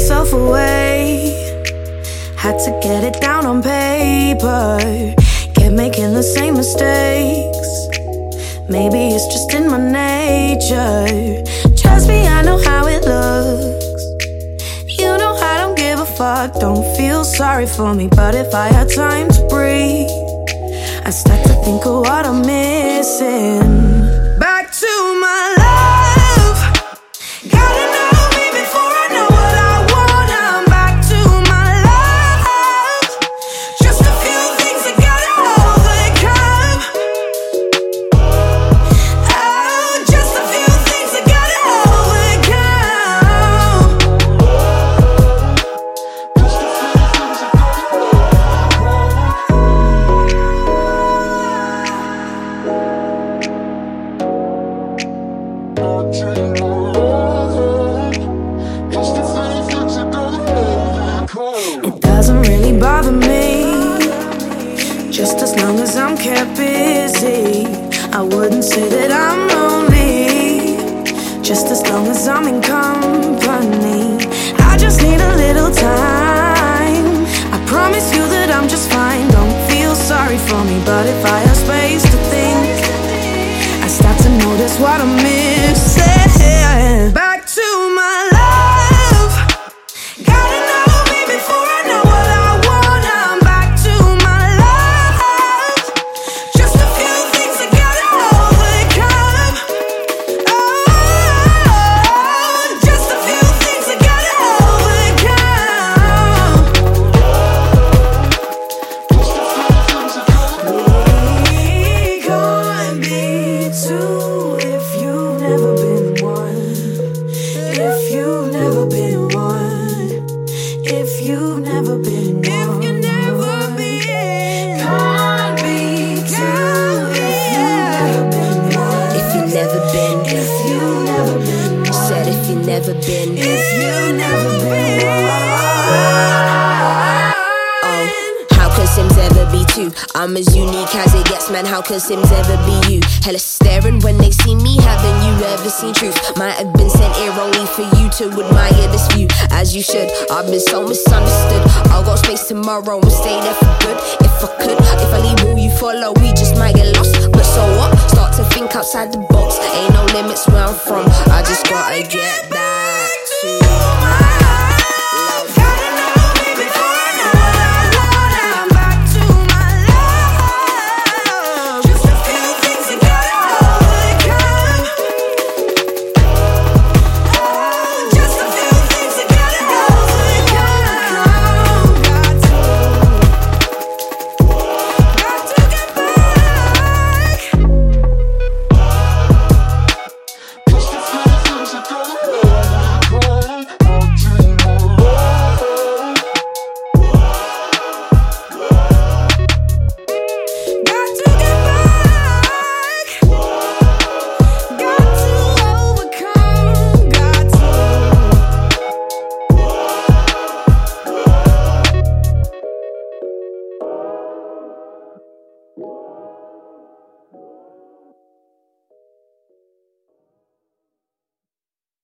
myself away. Had to get it down on paper. Kept making the same mistakes. Maybe it's just in my nature. Trust me, I know how it looks. You know I don't give a fuck. Don't feel sorry for me, but if I had time to breathe, I start to think of what I'm missing. Back to my love. Gotta know me before I know what I want. I'm back to my love. Just a few things I gotta overcome. Oh, just a few things I gotta It doesn't really bother me, just as long as I'm kept busy. I wouldn't say that I'm lonely, just as long as I'm in company. I just need a little time. I promise you that I'm just fine. Don't feel sorry for me, but if I have space to think, I start to notice what I'm missing. Back to my love. Gotta know me before I know what I want. I'm back to my love. Just a few things I gotta overcome. Oh, just a few things I gotta overcome. We can't be two if you've never been one. If you've never been one. If you've never been one. If you've never been. Can't be two if you've never been one. If you've never been, If you've never been one. said if you've never been, If you've never been oh, how can Sims ever be two? I'm as unique as it gets, man, how can Sims ever be you? Hella staring when they see me, haven't you ever seen truth? Might have been sent here only for you to admire this view, as you should. I've been so misunderstood. I'll go space tomorrow and stay there for good. If I could, if I leave, will you follow? We just might get lost, but so what? Start to think outside the box. Ain't no limits where I'm from, I just gotta get that.